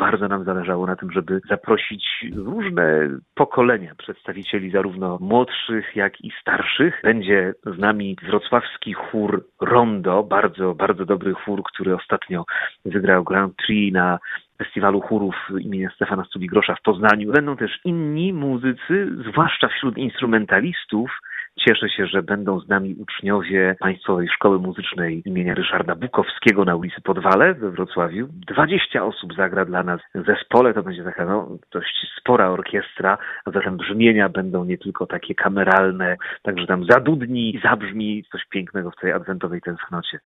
bardzo nam zależało na tym, żeby zaprosić różne pokolenia przedstawicieli zarówno młodszych, jak i starszych. Będzie z nami wrocławski chór Rondo, bardzo, bardzo dobry chór, który ostatnio wygrał Grand Prix na Festiwalu Chórów imienia Stefana Stubi-Grosza w Poznaniu. Będą też inni muzycy, zwłaszcza wśród instrumentalistów. Cieszę się, że będą z nami uczniowie Państwowej Szkoły Muzycznej imienia Ryszarda Bukowskiego na ulicy Podwale we Wrocławiu. 20 osób zagra dla nas w zespole. To będzie taka dość spora orkiestra, a zatem brzmienia będą nie tylko takie kameralne, także tam zadudni i zabrzmi coś pięknego w tej adwentowej tęsknocie.